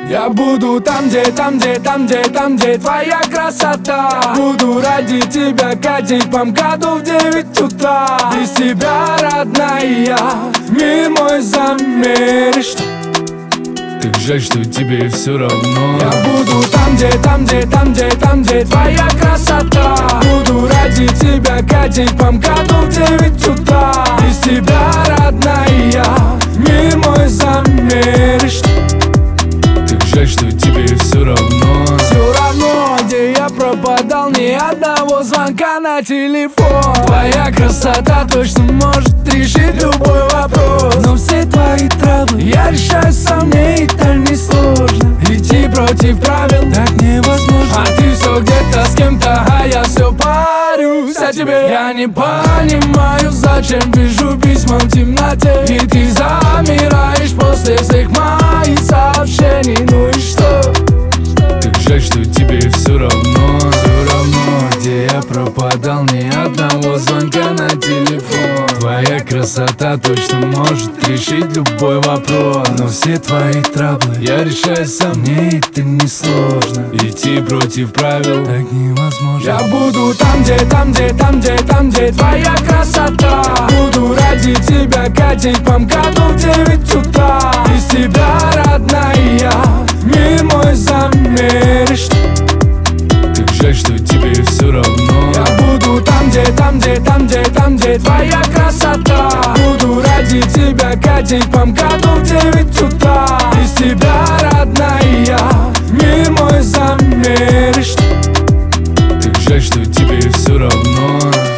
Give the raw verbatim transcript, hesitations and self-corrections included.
Я буду там, где, там, где, там, где, там, где твоя красота. Буду ради тебя катить по МКАДу в девять утра. Без тебя, родная, мир мой замеришь. Так жаль, что тебе все равно. Я буду там, где, там, где, там, где, там, где твоя красота. Буду ради тебя катить по МКАДу в девять утра. Без тебя, родная, мир мой замеришь. Так жаль, что тебе все равно. Все равно, где я пропадал, ни одного звонка на телефон. Твоя красота точно может решить любой вопрос. Но все твои травмы я решаю сам, мне это не сложно. Идти против правил так невозможно. А ты все где-то с кем-то, а я все парюсь о тебе. Я не понимаю, зачем пишу письма в темноте. И ты замираешь после всех моих сообщений. Ну и что? Так жаль, что тебе все равно. Все равно, где я пропадал, ни одного звонка на телефон. Твоя красота точно может решить любой вопрос. Но все твои траблы я решаю сам, мне это не сложно. Идти против правил так невозможно. Я буду там, где, там, где, там, где, там, где твоя красота. Буду ради тебя катить по МКАДу в девять утра. Без тебя, родная, мир мой замеришь. Так жаль, что тебе все равно. Я буду там, где, там, где, там, где, там, где твоя красота. Буду ради тебя катить по МКАДу в девять утра. Без тебя, родная, мир мой замеришь. Так жаль, что тебе все равно.